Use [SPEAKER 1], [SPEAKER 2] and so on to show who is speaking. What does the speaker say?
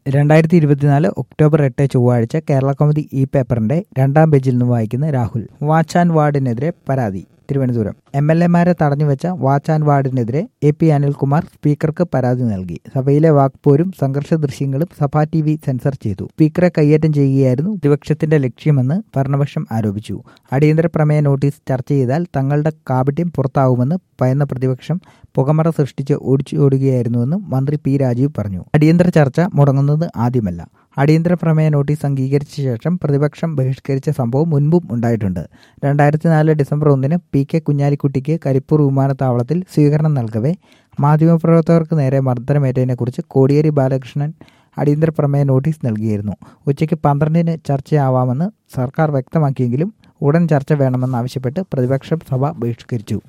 [SPEAKER 1] 2024 October 8 ചൊവ്വാഴ്ച കേരളകൗമുദി ഈ പേപ്പറിന്റെ രണ്ടാം പേജിൽ നിന്ന് വായിക്കുന്ന രാഹുൽ. വാച്ച് ആൻഡ് വാർഡിനെതിരെ പരാതി. തിരുവനന്തപുരം. MLA-മാരെ തടഞ്ഞുവെച്ച വാച്ച് ആൻഡ് വാർഡിനെതിരെ AP അനിൽകുമാർ സ്പീക്കർക്ക് പരാതി നൽകി. സഭയിലെ വാക്പോരും സംഘർഷ ദൃശ്യങ്ങളും സഭാ TV സെൻസർ ചെയ്തു. സ്പീക്കറെ കയ്യേറ്റം ചെയ്യുകയായിരുന്നു പ്രതിപക്ഷത്തിന്റെ ലക്ഷ്യമെന്ന് ഭരണപക്ഷം ആരോപിച്ചു. അടിയന്തര പ്രമേയ നോട്ടീസ് ചർച്ച ചെയ്താൽ തങ്ങളുടെ കാപട്യം പുറത്താവുമെന്ന് ഭയന്ന പ്രതിപക്ഷം പുകമറ സൃഷ്ടിച്ച് ഓടിക്കുകയായിരുന്നുവെന്നും മന്ത്രി P. രാജീവ് പറഞ്ഞു. അടിയന്തര ചർച്ച മുടങ്ങുന്നത് ആദ്യമല്ല. അടിയന്തര പ്രമേയ നോട്ടീസ് അംഗീകരിച്ച ശേഷം പ്രതിപക്ഷം ബഹിഷ്കരിച്ച സംഭവം മുൻപും ഉണ്ടായിട്ടുണ്ട്. 2004 ഡിസംബർ 1 PK കുഞ്ഞാലിക്കുട്ടിക്ക് കരിപ്പൂർ വിമാനത്താവളത്തിൽ സ്വീകരണം നൽകവെ മാധ്യമപ്രവർത്തകർക്ക് നേരെ മർദ്ദനമേറ്റതിനെക്കുറിച്ച് കോടിയേരി ബാലകൃഷ്ണൻ അടിയന്തര പ്രമേയ നോട്ടീസ് നൽകിയിരുന്നു. ഉച്ചയ്ക്ക് 12 ചർച്ചയാവാമെന്ന് സർക്കാർ വ്യക്തമാക്കിയെങ്കിലും ഉടൻ ചർച്ച വേണമെന്നാവശ്യപ്പെട്ട് പ്രതിപക്ഷം സഭ ബഹിഷ്കരിച്ചു.